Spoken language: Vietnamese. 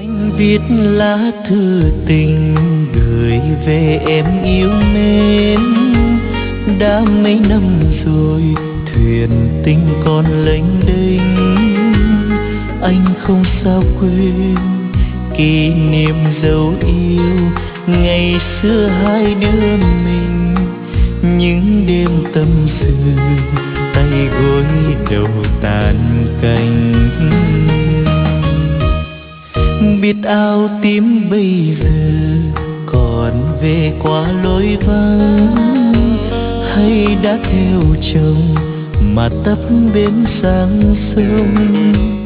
Anh viết lá thư tình gửi về em yêu mến. Đã mấy năm rồi thuyền tình còn lênh đênh, anh không sao quên kỷ niệm dấu yêu ngày xưa hai đứa mình. Những đêm tâm sự tay gối đầu tàn cành, biết áo tím bây giờ còn về qua lối vắng, hay đã theo chồng mà tấp bến sang sông.